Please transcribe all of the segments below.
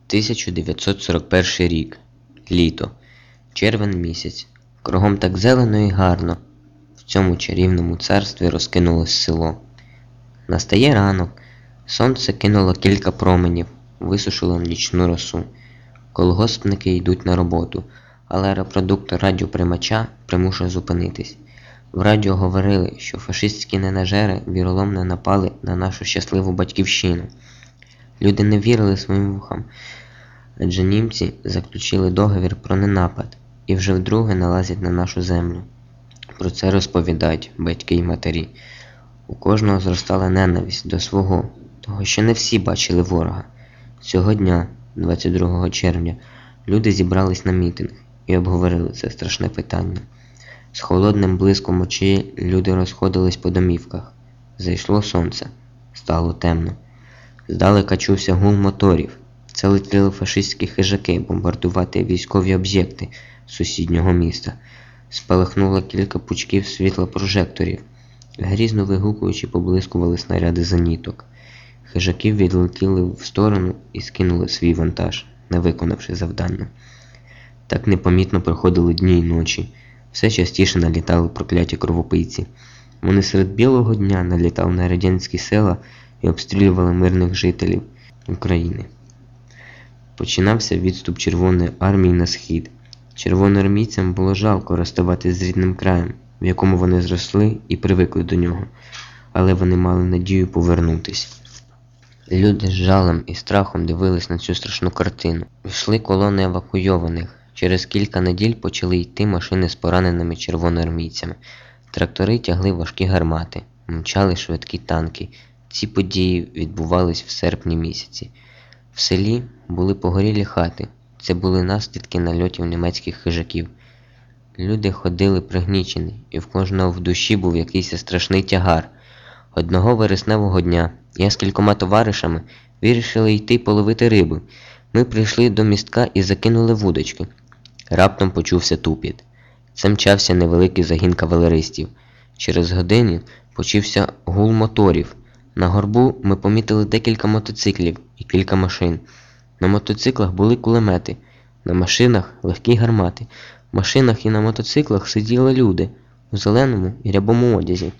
1941 рік. Літо. Червень місяць. Кругом так зелено і гарно. В цьому чарівному царстві розкинулось село. Настає ранок. Сонце кинуло кілька променів, висушило нічну росу. Колгоспники йдуть на роботу, але репродуктор радіоприймача примушує зупинитись. В радіо говорили, що фашистські ненажери віроломно напали на нашу щасливу батьківщину. Люди не вірили своїм вухам, адже німці заключили договір про ненапад і вже вдруге налазять на нашу землю. Про це розповідають батьки й матері. У кожного зростала ненависть до свого, того що не всі бачили ворога. Цього дня, 22 червня, люди зібрались на мітинг і обговорили це страшне питання. З холодним блиском очей люди розходились по домівках. Зайшло сонце. Стало темно. Здалека чувся гул моторів. Це летіли фашистські хижаки бомбардувати військові об'єкти сусіднього міста. Спалахнуло кілька пучків світла прожекторів. Грізно вигукуючи, поблискували снаряди зеніток. Хижаки відлетіли в сторону і скинули свій вантаж, не виконавши завдання. Так непомітно проходили дні й ночі. Все частіше налітали прокляті кровопийці. Вони серед білого дня налітали на радянські села і обстрілювали мирних жителів України. Починався відступ Червоної армії на схід. Червоноармійцям було жалко розставатись з рідним краєм, в якому вони зросли і привикли до нього, але вони мали надію повернутись. Люди з жалем і страхом дивились на цю страшну картину. Йшли колони евакуйованих. Через кілька неділь почали йти машини з пораненими червоноармійцями. Трактори тягли важкі гармати, мчали швидкі танки. Ці події відбувались в серпні місяці. В селі були погорілі хати. Це були наслідки нальотів німецьких хижаків. Люди ходили пригнічені, і в кожного в душі був якийсь страшний тягар. Одного вересневого дня я з кількома товаришами вирішили йти половити рибу. Ми прийшли до містка і закинули вудочки. Раптом почувся тупіт. Це мчався невеликий загін кавалеристів. Через годину почувся гул моторів. На горбу ми помітили декілька мотоциклів і кілька машин. На мотоциклах були кулемети, на машинах легкі гармати. В машинах і на мотоциклах сиділи люди у зеленому і рябому одязі.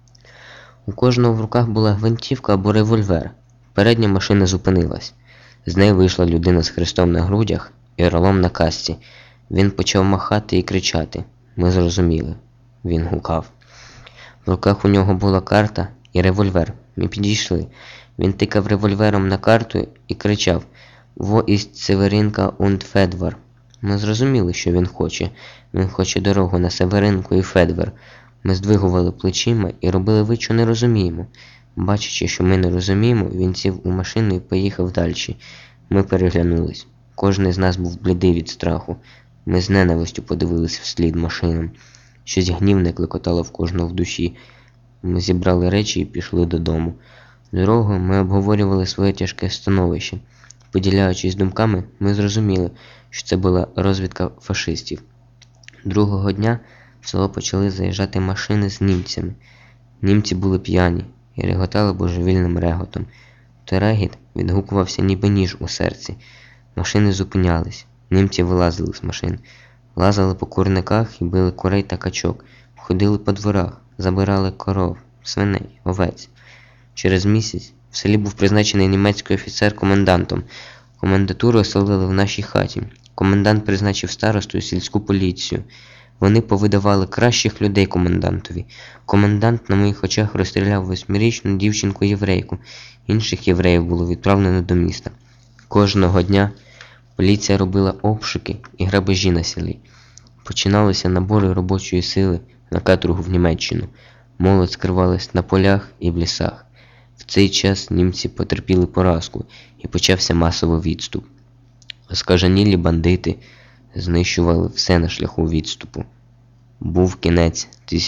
У кожного в руках була гвинтівка або револьвер. Передня машина зупинилась. З неї вийшла людина з хрестом на грудях і орлом на касці. Він почав махати і кричати. Ми зрозуміли. Він гукав. В руках у нього була карта і револьвер. Ми підійшли. Він тикав револьвером на карту і кричав «Wo ist Северинка und Федвар». Ми зрозуміли, що він хоче. Він хоче дорогу на Северинку і Федвар. Ми здвигували плечима і робили вид, що не розуміємо. Бачачи, що ми не розуміємо, він сів у машину і поїхав далі. Ми переглянулись. Кожен з нас був блідий від страху. Ми з ненавистю подивилися вслід машинам. Щось гнівне клекотало в кожного в душі. Ми зібрали речі і пішли додому. Дорогою ми обговорювали своє тяжке становище. Поділяючись думками, ми зрозуміли, що це була розвідка фашистів. Другого дня в село почали заїжджати машини з німцями. Німці були п'яні і реготали божевільним реготом. Той регіт відгукувався ніби ніж у серці. Машини зупинялись. Німці вилазили з машин. Лазали по курниках і били курей та качок. Ходили по дворах, забирали коров, свиней, овець. Через місяць в селі був призначений німецький офіцер комендантом. Комендатуру оселили в нашій хаті. Комендант призначив старосту і сільську поліцію. Вони повидавали кращих людей комендантові. Комендант на моїх очах розстріляв 8-річну дівчинку-єврейку. Інших євреїв було відправлено до міста. Кожного дня поліція робила обшуки і грабежі на селі. Починалися набори робочої сили на каторгу в Німеччину. Молодь скривалась на полях і в лісах. В цей час німці потерпіли поразку і почався масовий відступ. Оскаженілі бандити знищували все на шляху відступу. Був кінець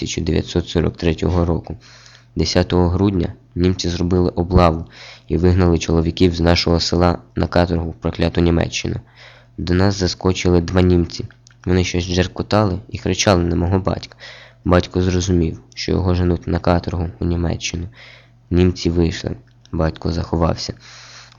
1943 року. 10 грудня німці зробили облаву і вигнали чоловіків з нашого села на каторгу в прокляту Німеччину. До нас заскочили 2 німці. Вони щось джеркотали і кричали на мого батька. Батько зрозумів, що його женуть на каторгу у Німеччину. Німці вийшли. Батько заховався.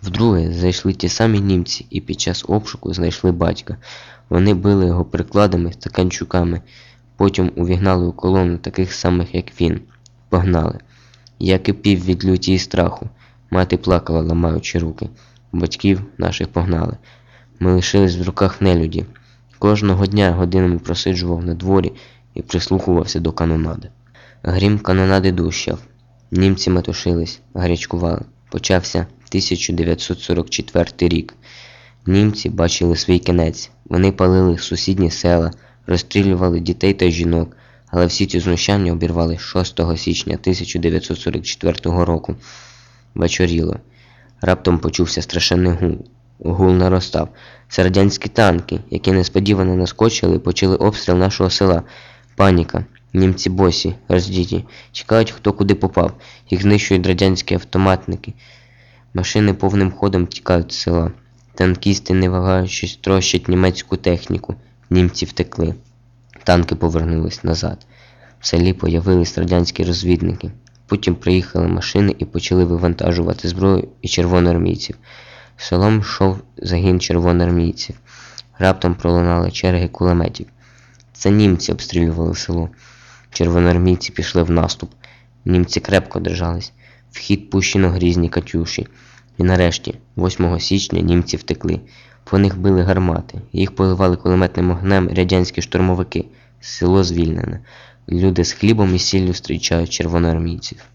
Вдруге зайшли ті самі німці і під час обшуку знайшли батька. Вони били його прикладами та канчуками, потім увігнали у колону таких самих, як він. Погнали. Я кипів від люті і страху. Мати плакала, ламаючи руки. Батьків наших погнали. Ми лишились в руках нелюді. Кожного дня годинами просиджував на дворі і прислухувався до канонади. Грім канонади дужчав. Німці метушились, гарячкували. Почався 1944 рік. Німці бачили свій кінець. Вони палили сусідні села, розстрілювали дітей та жінок, але всі ці знущання обірвали 6 січня 1944 року. Вечоріло. Раптом почувся страшенний гул. Гул наростав. Це радянські танки, які несподівано наскочили і почали обстріл нашого села. Паніка. Німці босі, роздіті, чекають, хто куди попав. Їх знищують радянські автоматники. Машини повним ходом тікають з села. Танкісти, не вагаючись, трощать німецьку техніку. Німці втекли. Танки повернулись назад. В селі появились радянські розвідники. Потім приїхали машини і почали вивантажувати зброю і червоноармійців. Селом йшов загін червоноармійців. Раптом пролунали черги кулеметів. Це німці обстрілювали село. Червоноармійці пішли в наступ. Німці крепко держались. В хід пущено грізні катюші. І нарешті, 8 січня, німці втекли. По них били гармати. Їх поливали кулеметним огнем радянські штурмовики. Село звільнене. Люди з хлібом і сіллю зустрічають червоноармійців.